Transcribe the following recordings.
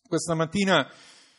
Questa mattina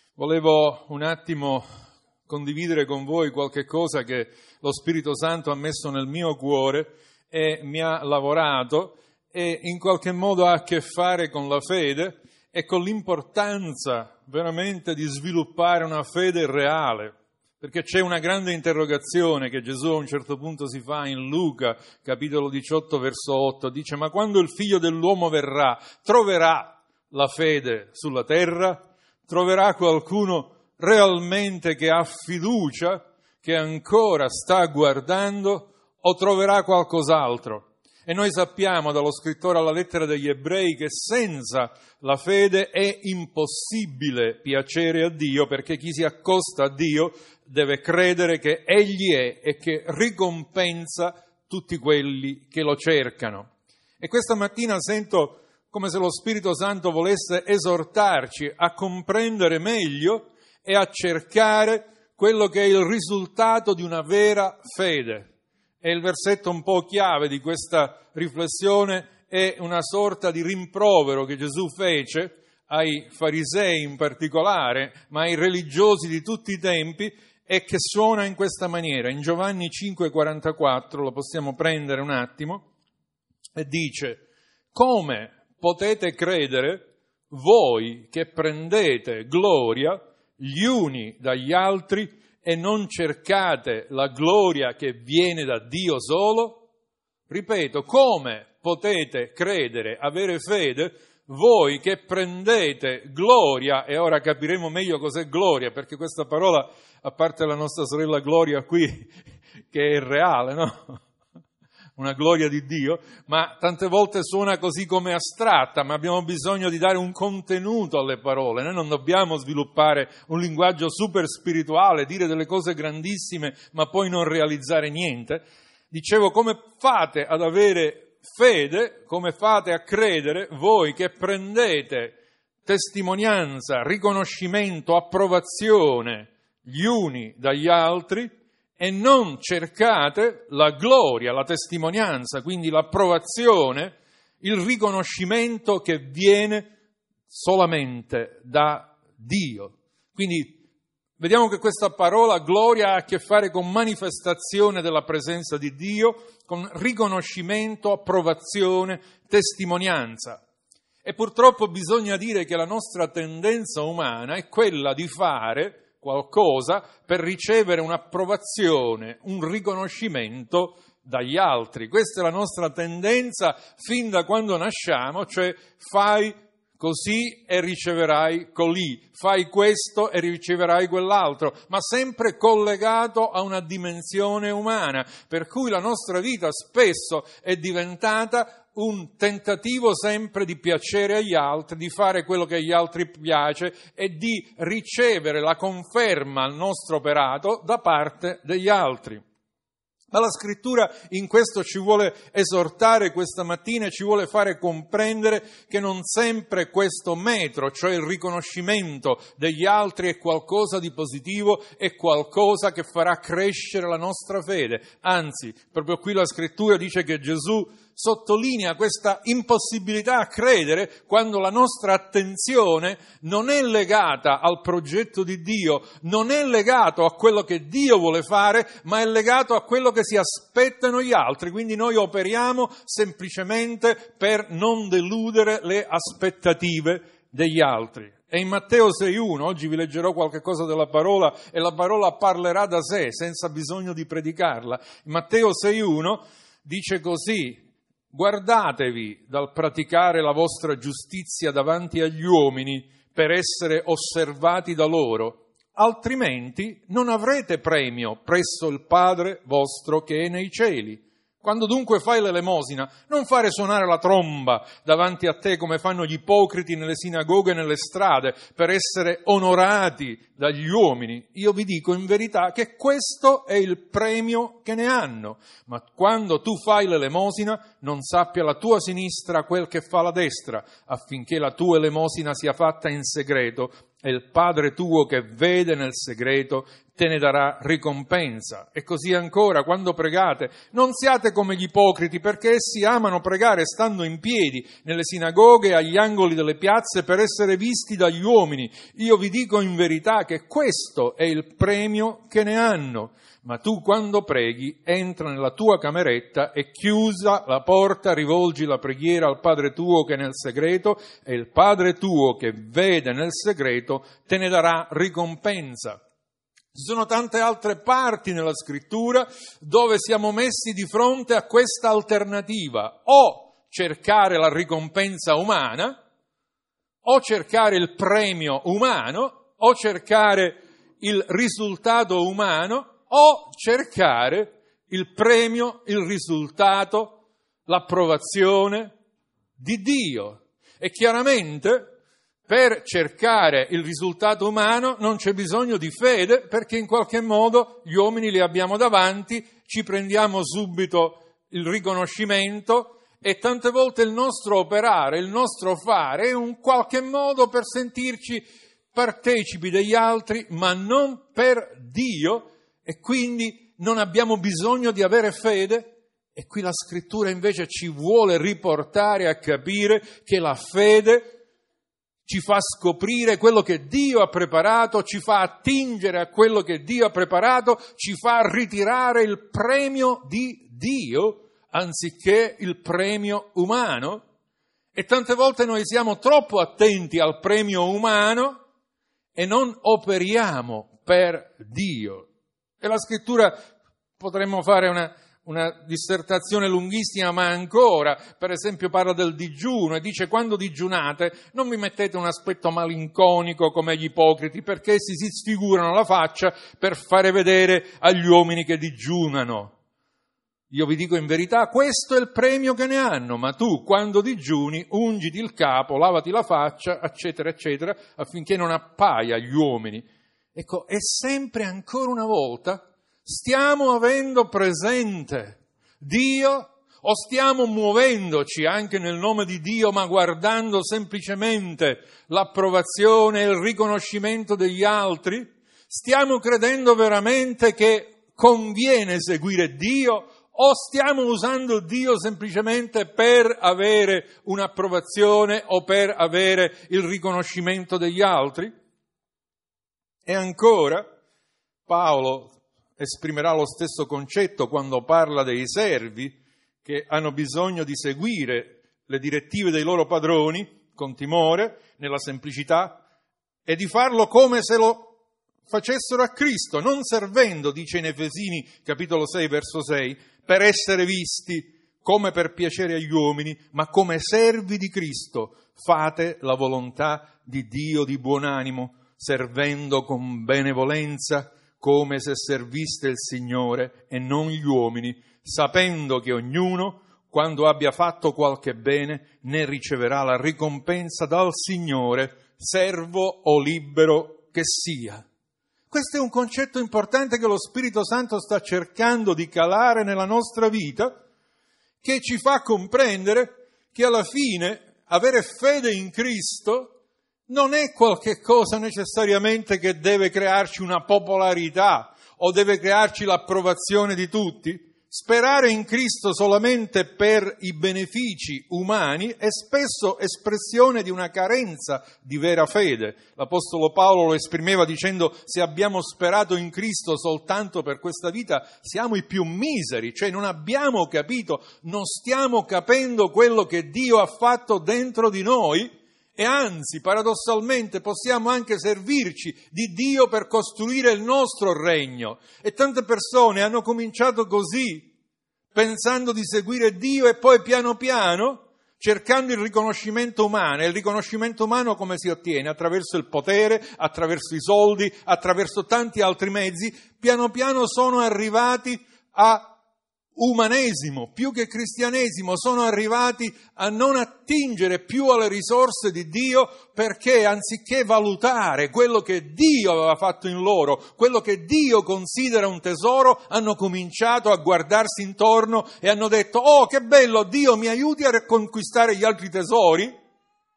volevo un attimo condividere con voi qualche cosa che lo Spirito Santo ha messo nel mio cuore e mi ha lavorato e in qualche modo ha a che fare con la fede e con l'importanza veramente di sviluppare una fede reale. Perché c'è una grande interrogazione che Gesù a un certo punto si fa in Luca, capitolo 18, verso 8, dice: ma quando il Figlio dell'uomo verrà, troverà la fede sulla terra? Troverà qualcuno realmente che ha fiducia, che ancora sta guardando, o troverà qualcos'altro? E noi sappiamo dallo scrittore alla lettera degli Ebrei che senza la fede è impossibile piacere a Dio, perché chi si accosta a Dio deve credere che Egli è e che ricompensa tutti quelli che lo cercano. E questa mattina sento come se lo Spirito Santo volesse esortarci a comprendere meglio e a cercare quello che è il risultato di una vera fede. E il versetto un po' chiave di questa riflessione è una sorta di rimprovero che Gesù fece ai farisei in particolare, ma ai religiosi di tutti i tempi, e che suona in questa maniera. In Giovanni 5,44, lo possiamo prendere un attimo, e dice: come potete credere voi che prendete gloria gli uni dagli altri e non cercate la gloria che viene da Dio solo? Ripeto, come potete credere, avere fede, voi che prendete gloria, e ora capiremo meglio cos'è gloria, perché questa parola, a parte la nostra sorella Gloria qui, che è reale, no? Una gloria di Dio, ma tante volte suona così come astratta, ma abbiamo bisogno di dare un contenuto alle parole. Noi non dobbiamo sviluppare un linguaggio super spirituale, dire delle cose grandissime, ma poi non realizzare niente. Dicevo, come fate ad avere fede, come fate a credere voi che prendete testimonianza, riconoscimento, approvazione gli uni dagli altri, e non cercate la gloria, la testimonianza, quindi l'approvazione, il riconoscimento che viene solamente da Dio. Quindi vediamo che questa parola gloria ha a che fare con manifestazione della presenza di Dio, con riconoscimento, approvazione, testimonianza. E purtroppo bisogna dire che la nostra tendenza umana è quella di fare qualcosa per ricevere un'approvazione, un riconoscimento dagli altri. Questa è la nostra tendenza fin da quando nasciamo, cioè fai così e riceverai colì, fai questo e riceverai quell'altro, ma sempre collegato a una dimensione umana, per cui la nostra vita spesso è diventata un tentativo sempre di piacere agli altri, di fare quello che agli altri piace e di ricevere la conferma al nostro operato da parte degli altri. Ma la Scrittura in questo ci vuole esortare questa mattina e ci vuole fare comprendere che non sempre questo metro, cioè il riconoscimento degli altri, è qualcosa di positivo, è qualcosa che farà crescere la nostra fede. Anzi, proprio qui la Scrittura dice che Gesù sottolinea questa impossibilità a credere quando la nostra attenzione non è legata al progetto di Dio, non è legato a quello che Dio vuole fare, ma è legato a quello che si aspettano gli altri. Quindi noi operiamo semplicemente per non deludere le aspettative degli altri. E in Matteo 6,1, oggi vi leggerò qualche cosa della parola e la parola parlerà da sé senza bisogno di predicarla. In Matteo 6,1 dice così: guardatevi dal praticare la vostra giustizia davanti agli uomini per essere osservati da loro, altrimenti non avrete premio presso il Padre vostro che è nei cieli. Quando dunque fai l'elemosina, non fare suonare la tromba davanti a te come fanno gli ipocriti nelle sinagoghe e nelle strade per essere onorati dagli uomini. Io vi dico in verità che questo è il premio che ne hanno. Ma quando tu fai l'elemosina, non sappia la tua sinistra quel che fa la destra, affinché la tua elemosina sia fatta in segreto e il Padre tuo che vede nel segreto te ne darà ricompensa. E così ancora, quando pregate, non siate come gli ipocriti, perché essi amano pregare stando in piedi nelle sinagoghe e agli angoli delle piazze per essere visti dagli uomini. Io vi dico in verità che questo è il premio che ne hanno. Ma tu, quando preghi, entra nella tua cameretta e, chiusa la porta, rivolgi la preghiera al Padre tuo che è nel segreto, e il Padre tuo che vede nel segreto te ne darà ricompensa. Ci sono tante altre parti nella Scrittura dove siamo messi di fronte a questa alternativa: o cercare la ricompensa umana, o cercare il premio umano, o cercare il risultato umano, o cercare il premio, il risultato, l'approvazione di Dio. E chiaramente per cercare il risultato umano non c'è bisogno di fede, perché in qualche modo gli uomini li abbiamo davanti, ci prendiamo subito il riconoscimento e tante volte il nostro operare, il nostro fare è un qualche modo per sentirci partecipi degli altri, ma non per Dio. E quindi non abbiamo bisogno di avere fede. E qui la Scrittura invece ci vuole riportare a capire che la fede ci fa scoprire quello che Dio ha preparato, ci fa attingere a quello che Dio ha preparato, ci fa ritirare il premio di Dio anziché il premio umano. E tante volte noi siamo troppo attenti al premio umano e non operiamo per Dio. E la Scrittura, potremmo fare una dissertazione lunghissima, ma ancora, per esempio parla del digiuno e dice: quando digiunate non vi mettete un aspetto malinconico come gli ipocriti, perché essi si sfigurano la faccia per fare vedere agli uomini che digiunano. Io vi dico in verità, questo è il premio che ne hanno, ma tu quando digiuni ungiti il capo, lavati la faccia, eccetera, eccetera, affinché non appaia agli uomini. Ecco, e sempre ancora una volta stiamo avendo presente Dio o stiamo muovendoci anche nel nome di Dio, ma guardando semplicemente l'approvazione e il riconoscimento degli altri? Stiamo credendo veramente che conviene seguire Dio o stiamo usando Dio semplicemente per avere un'approvazione o per avere il riconoscimento degli altri? E ancora, Paolo esprimerà lo stesso concetto quando parla dei servi che hanno bisogno di seguire le direttive dei loro padroni con timore, nella semplicità, e di farlo come se lo facessero a Cristo, non servendo, dice in Efesini capitolo 6 verso 6, per essere visti come per piacere agli uomini, ma come servi di Cristo. Fate la volontà di Dio di buon animo, servendo con benevolenza, come se serviste il Signore e non gli uomini, sapendo che ognuno, quando abbia fatto qualche bene, ne riceverà la ricompensa dal Signore, servo o libero che sia. Questo è un concetto importante che lo Spirito Santo sta cercando di calare nella nostra vita, che ci fa comprendere che alla fine avere fede in Cristo non è qualche cosa necessariamente che deve crearci una popolarità o deve crearci l'approvazione di tutti. Sperare in Cristo solamente per i benefici umani è spesso espressione di una carenza di vera fede. L'Apostolo Paolo lo esprimeva dicendo: se abbiamo sperato in Cristo soltanto per questa vita, siamo i più miseri, cioè non abbiamo capito, non stiamo capendo quello che Dio ha fatto dentro di noi. E anzi, paradossalmente, possiamo anche servirci di Dio per costruire il nostro regno. E tante persone hanno cominciato così, pensando di seguire Dio e poi piano piano, cercando il riconoscimento umano. E il riconoscimento umano come si ottiene? Attraverso il potere, attraverso i soldi, attraverso tanti altri mezzi. Piano piano sono arrivati a umanesimo, più che cristianesimo, sono arrivati a non attingere più alle risorse di Dio, perché anziché valutare quello che Dio aveva fatto in loro, quello che Dio considera un tesoro, hanno cominciato a guardarsi intorno e hanno detto: oh, che bello, Dio mi aiuti a conquistare gli altri tesori.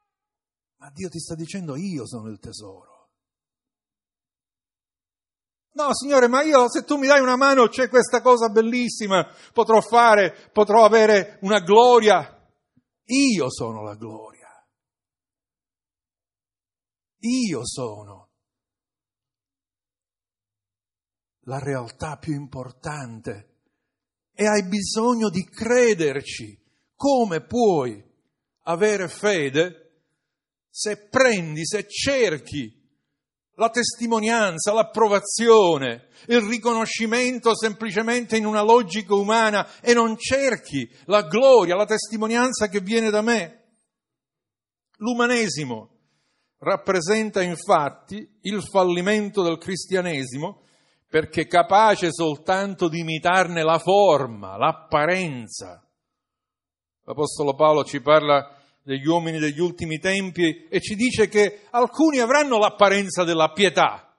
Ma Dio ti sta dicendo: io sono il tesoro. No, Signore, ma io, se tu mi dai una mano, c'è questa cosa bellissima, potrò avere una gloria. Io sono la gloria. Io sono la realtà più importante e hai bisogno di crederci. Come puoi avere fede se cerchi la testimonianza, l'approvazione, il riconoscimento semplicemente in una logica umana e non cerchi la gloria, la testimonianza che viene da me? L'umanesimo rappresenta infatti il fallimento del cristianesimo perché capace soltanto di imitarne la forma, l'apparenza. L'Apostolo Paolo ci parla degli uomini degli ultimi tempi e ci dice che alcuni avranno l'apparenza della pietà,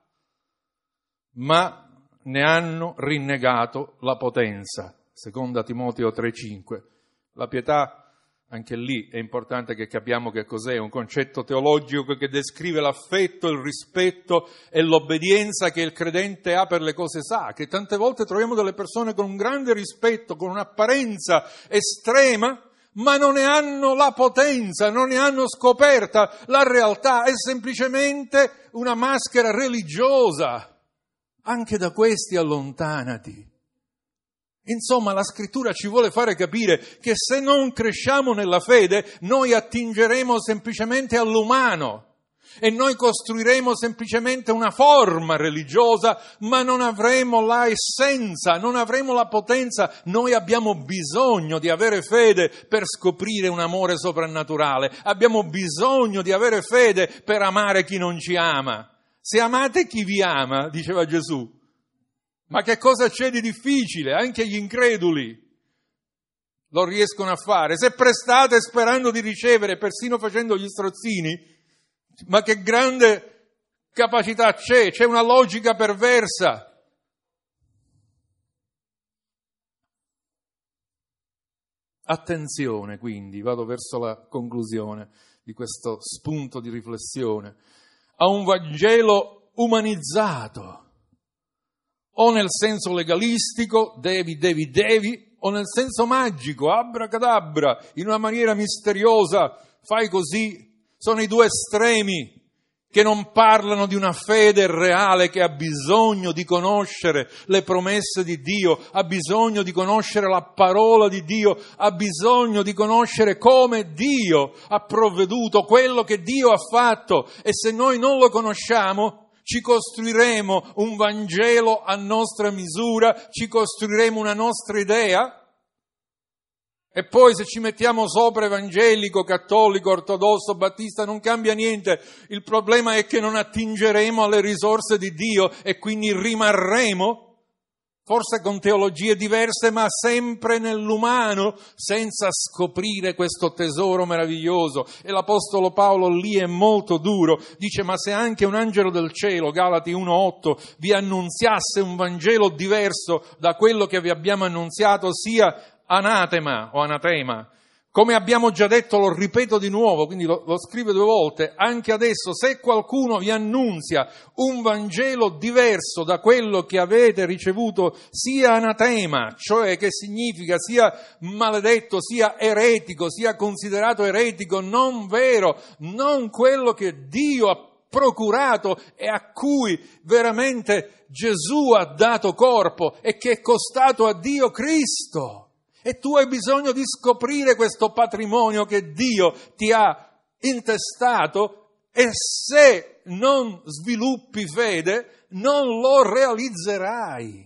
ma ne hanno rinnegato la potenza. Seconda Timoteo 3,5. La pietà, anche lì è importante che capiamo che cos'è, un concetto teologico che descrive l'affetto, il rispetto e l'obbedienza che il credente ha per le cose sacre. Tante volte troviamo delle persone con un grande rispetto, con un'apparenza estrema, ma non ne hanno la potenza, non ne hanno scoperta la realtà, è semplicemente una maschera religiosa. Anche da questi allontanati. Insomma, la Scrittura ci vuole fare capire che se non cresciamo nella fede, noi attingeremo semplicemente all'umano e noi costruiremo semplicemente una forma religiosa, ma non avremo la essenza, non avremo la potenza. Noi abbiamo bisogno di avere fede per scoprire un amore soprannaturale, abbiamo bisogno di avere fede per amare chi non ci ama. Se amate chi vi ama, diceva Gesù, ma che cosa c'è di difficile? Anche gli increduli lo riescono a fare. Se prestate sperando di ricevere, persino facendo gli strozzini, ma che grande capacità c'è una logica perversa. Attenzione quindi, vado verso la conclusione di questo spunto di riflessione, a un Vangelo umanizzato, o nel senso legalistico, devi, o nel senso magico, abracadabra, in una maniera misteriosa, fai così. Sono i due estremi che non parlano di una fede reale che ha bisogno di conoscere le promesse di Dio, ha bisogno di conoscere la parola di Dio, ha bisogno di conoscere come Dio ha provveduto, quello che Dio ha fatto. E se noi non lo conosciamo, ci costruiremo un Vangelo a nostra misura, ci costruiremo una nostra idea. E poi se ci mettiamo sopra evangelico, cattolico, ortodosso, battista, non cambia niente. Il problema è che non attingeremo alle risorse di Dio e quindi rimarremo, forse con teologie diverse, ma sempre nell'umano, senza scoprire questo tesoro meraviglioso. E l'Apostolo Paolo lì è molto duro. Dice, ma se anche un angelo del cielo, Galati 1,8, vi annunziasse un Vangelo diverso da quello che vi abbiamo annunziato, sia anatema o anatema. Come abbiamo già detto, lo ripeto di nuovo, quindi lo scrive 2 volte, anche adesso, se qualcuno vi annunzia un Vangelo diverso da quello che avete ricevuto, sia anatema, cioè che significa sia maledetto, sia eretico, sia considerato eretico, non vero, non quello che Dio ha procurato e a cui veramente Gesù ha dato corpo e che è costato a Dio Cristo. E tu hai bisogno di scoprire questo patrimonio che Dio ti ha intestato e se non sviluppi fede non lo realizzerai.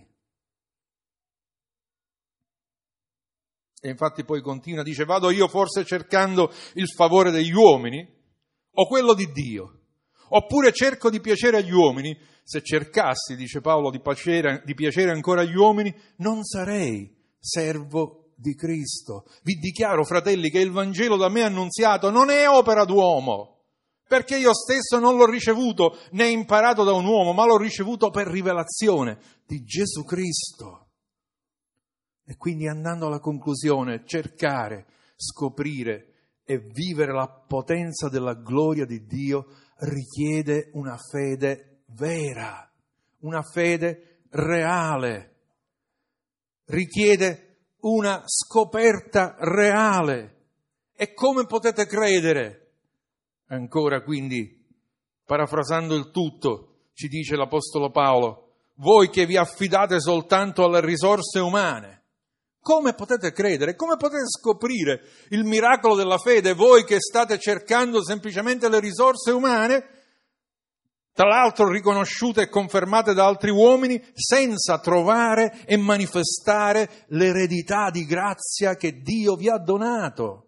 E infatti poi continua, dice, vado io forse cercando il favore degli uomini o quello di Dio? Oppure cerco di piacere agli uomini? Se cercassi, dice Paolo, di piacere ancora agli uomini, non sarei servo di Cristo. Vi dichiaro, fratelli, che il Vangelo da me annunziato non è opera d'uomo, perché io stesso non l'ho ricevuto né imparato da un uomo, ma l'ho ricevuto per rivelazione di Gesù Cristo. E quindi, andando alla conclusione, cercare, scoprire e vivere la potenza della gloria di Dio richiede una fede vera, una fede reale, richiede una scoperta reale. E come potete credere? Ancora quindi, parafrasando il tutto, ci dice l'Apostolo Paolo, voi che vi affidate soltanto alle risorse umane, come potete credere? Come potete scoprire il miracolo della fede voi che state cercando semplicemente le risorse umane, tra l'altro riconosciute e confermate da altri uomini, senza trovare e manifestare l'eredità di grazia che Dio vi ha donato?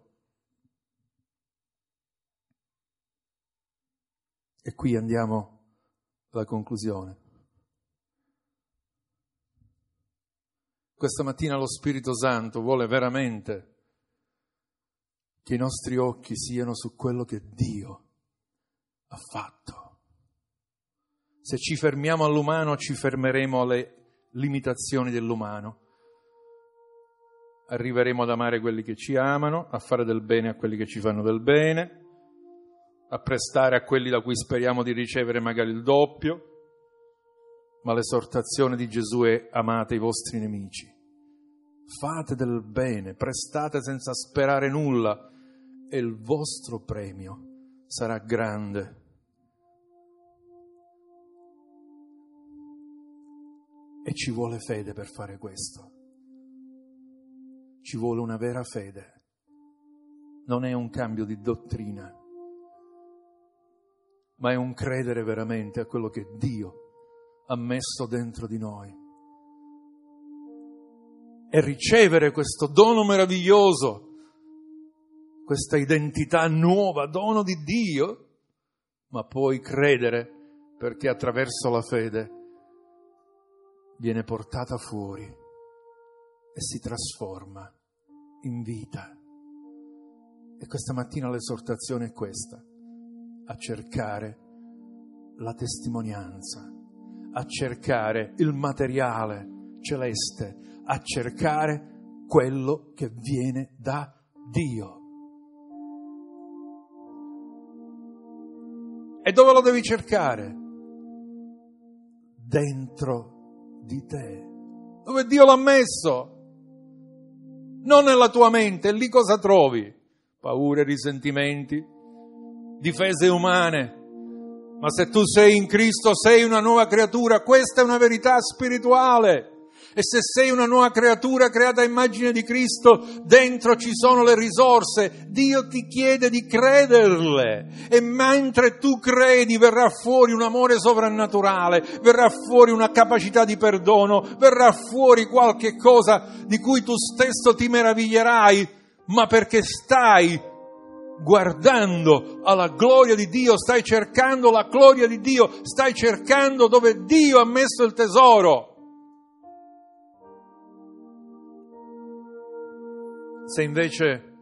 E qui andiamo alla conclusione. Questa mattina lo Spirito Santo vuole veramente che i nostri occhi siano su quello che Dio ha fatto. Se ci fermiamo all'umano, ci fermeremo alle limitazioni dell'umano. Arriveremo ad amare quelli che ci amano, a fare del bene a quelli che ci fanno del bene, a prestare a quelli da cui speriamo di ricevere magari il doppio. Ma l'esortazione di Gesù è: amate i vostri nemici, fate del bene, prestate senza sperare nulla e il vostro premio sarà grande. E ci vuole fede per fare questo. Ci vuole una vera fede. Non è un cambio di dottrina, ma è un credere veramente a quello che Dio ha messo dentro di noi e ricevere questo dono meraviglioso, questa identità nuova, dono di Dio, ma poi credere perché attraverso la fede viene portata fuori e si trasforma in vita. E questa mattina l'esortazione è questa: a cercare la testimonianza, a cercare il materiale celeste, a cercare quello che viene da Dio. E dove lo devi cercare? Dentro di te, dove Dio l'ha messo, non nella tua mente. Lì cosa trovi? Paure, risentimenti, difese umane. Ma se tu sei in Cristo sei una nuova creatura, questa è una verità spirituale. E se sei una nuova creatura creata a immagine di Cristo, dentro ci sono le risorse. Dio ti chiede di crederle. E mentre tu credi verrà fuori un amore sovrannaturale, verrà fuori una capacità di perdono, verrà fuori qualche cosa di cui tu stesso ti meraviglierai, ma perché stai guardando alla gloria di Dio, stai cercando la gloria di Dio, stai cercando dove Dio ha messo il tesoro. Se invece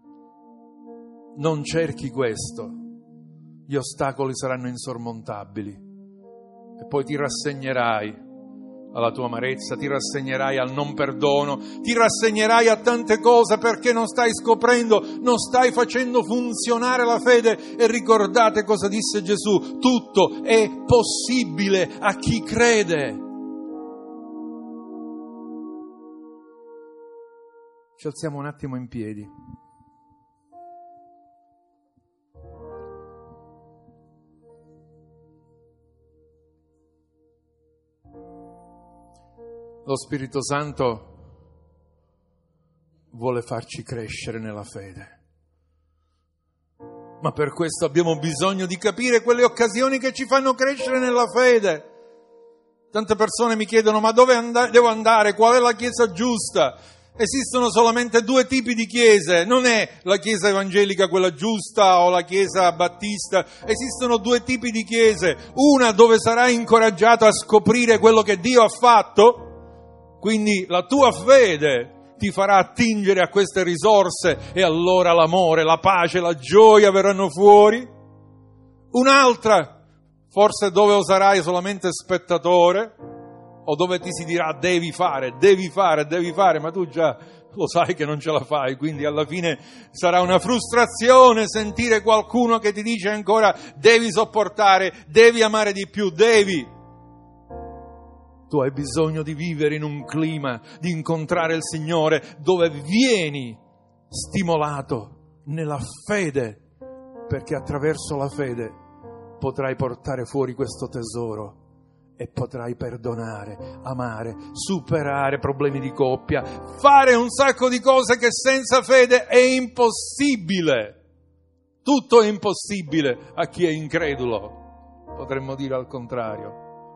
non cerchi questo, gli ostacoli saranno insormontabili e poi ti rassegnerai alla tua amarezza, ti rassegnerai al non perdono, ti rassegnerai a tante cose perché non stai scoprendo, non stai facendo funzionare la fede. E ricordate cosa disse Gesù: tutto è possibile a chi crede. Ci alziamo un attimo in piedi. Lo Spirito Santo vuole farci crescere nella fede. Ma per questo abbiamo bisogno di capire quelle occasioni che ci fanno crescere nella fede. Tante persone mi chiedono: ma dove devo andare? Qual è la chiesa giusta? Esistono solamente due tipi di chiese, non è la chiesa evangelica quella giusta o la chiesa battista, esistono due tipi di chiese: una dove sarai incoraggiato a scoprire quello che Dio ha fatto, quindi la tua fede ti farà attingere a queste risorse e allora l'amore, la pace, la gioia verranno fuori. Un'altra, forse dove sarai solamente spettatore, o dove ti si dirà devi fare, ma tu già lo sai che non ce la fai, quindi alla fine sarà una frustrazione sentire qualcuno che ti dice ancora devi sopportare, devi amare di più, devi. Tu hai bisogno di vivere in un clima, di incontrare il Signore, dove vieni stimolato nella fede, perché attraverso la fede potrai portare fuori questo tesoro e potrai perdonare, amare, superare problemi di coppia, fare un sacco di cose che senza fede è impossibile. Tutto è impossibile a chi è incredulo, potremmo dire al contrario.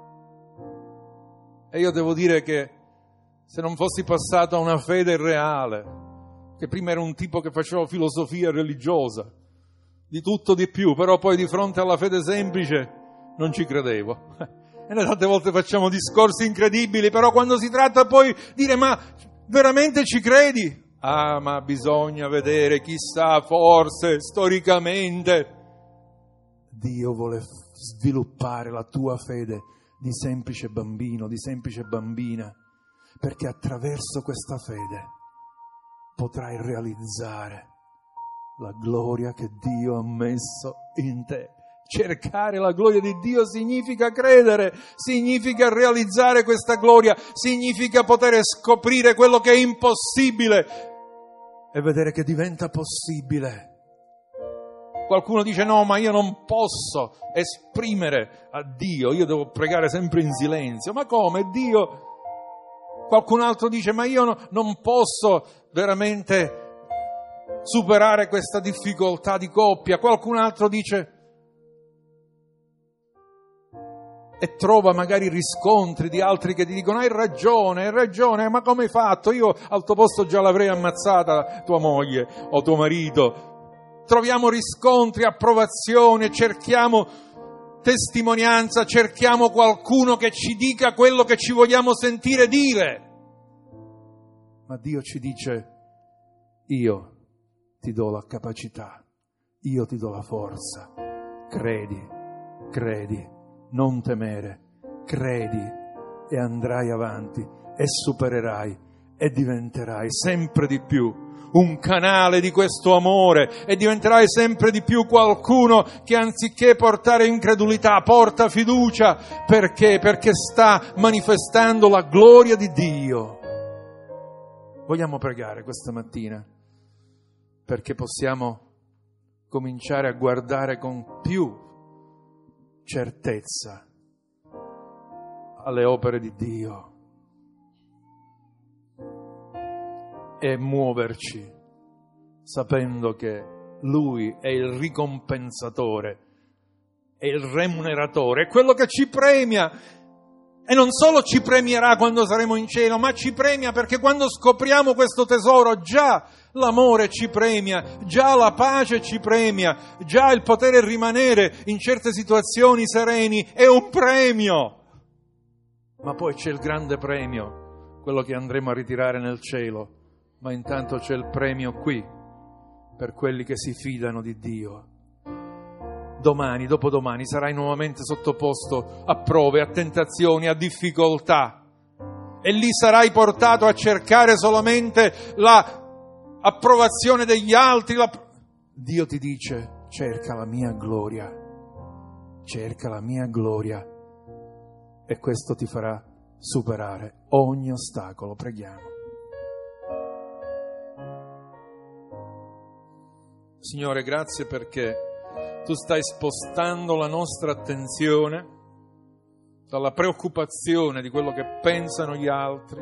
E io devo dire che se non fossi passato a una fede reale, che prima era un tipo che faceva filosofia religiosa, di tutto di più, però poi di fronte alla fede semplice non ci credevo. E noi tante volte facciamo discorsi incredibili, però quando si tratta poi di dire ma veramente ci credi? Ah, ma bisogna vedere, chissà, forse, storicamente. Dio vuole sviluppare la tua fede di semplice bambino, di semplice bambina, perché attraverso questa fede potrai realizzare la gloria che Dio ha messo in te. Cercare la gloria di Dio significa credere, significa realizzare questa gloria, significa poter scoprire quello che è impossibile e vedere che diventa possibile. Qualcuno dice no, ma io non posso esprimere a Dio, io devo pregare sempre in silenzio. Ma come Dio? Qualcun altro dice ma io non posso veramente superare questa difficoltà di coppia. Qualcun altro dice e trova magari riscontri di altri che ti dicono hai ragione, ma come hai fatto? Io al tuo posto già l'avrei ammazzata tua moglie o tuo marito. Troviamo riscontri, approvazione, cerchiamo testimonianza, cerchiamo qualcuno che ci dica quello che ci vogliamo sentire dire. Ma Dio ci dice, io ti do la capacità, io ti do la forza, credi, non temere, credi e andrai avanti e supererai e diventerai sempre di più un canale di questo amore e diventerai sempre di più qualcuno che anziché portare incredulità porta fiducia. Perché? Perché sta manifestando la gloria di Dio. Vogliamo pregare questa mattina perché possiamo cominciare a guardare con più certezza alle opere di Dio e muoverci sapendo che Lui è il ricompensatore, è il remuneratore, è quello che ci premia. E non solo ci premierà quando saremo in cielo, ma ci premia perché quando scopriamo questo tesoro già l'amore ci premia, già la pace ci premia, già il poter rimanere in certe situazioni sereni è un premio. Ma poi c'è il grande premio, quello che andremo a ritirare nel cielo, ma intanto c'è il premio qui per quelli che si fidano di Dio. Domani, dopodomani sarai nuovamente sottoposto a prove, a tentazioni, a difficoltà e lì sarai portato a cercare solamente la approvazione degli altri. Dio ti dice cerca la mia gloria e questo ti farà superare ogni ostacolo. Preghiamo. Signore, grazie perché Tu stai spostando la nostra attenzione dalla preoccupazione di quello che pensano gli altri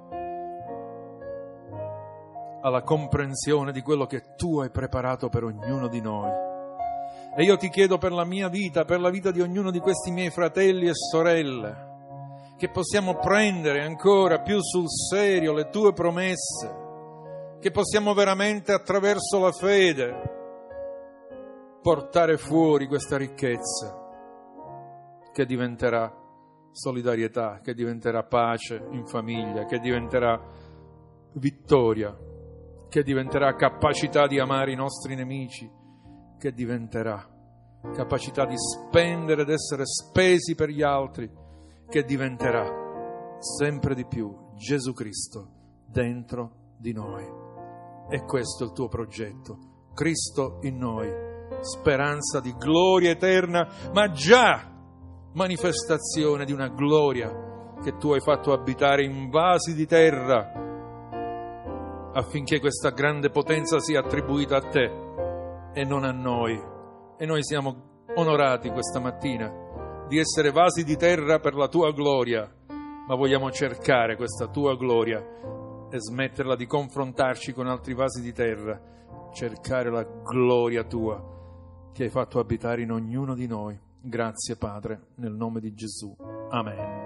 alla comprensione di quello che Tu hai preparato per ognuno di noi. E io ti chiedo per la mia vita, per la vita di ognuno di questi miei fratelli e sorelle, che possiamo prendere ancora più sul serio le Tue promesse, che possiamo veramente attraverso la fede portare fuori questa ricchezza che diventerà solidarietà, che diventerà pace in famiglia, che diventerà vittoria, che diventerà capacità di amare i nostri nemici, che diventerà capacità di spendere ed essere spesi per gli altri, che diventerà sempre di più Gesù Cristo dentro di noi. E questo è il Tuo progetto, Cristo in noi, speranza di gloria eterna, ma già manifestazione di una gloria che tu hai fatto abitare in vasi di terra, affinché questa grande potenza sia attribuita a te e non a noi. E noi siamo onorati questa mattina di essere vasi di terra per la tua gloria, ma vogliamo cercare questa tua gloria e smetterla di confrontarci con altri vasi di terra, cercare la gloria tua che hai fatto abitare in ognuno di noi. Grazie Padre, nel nome di Gesù. Amen.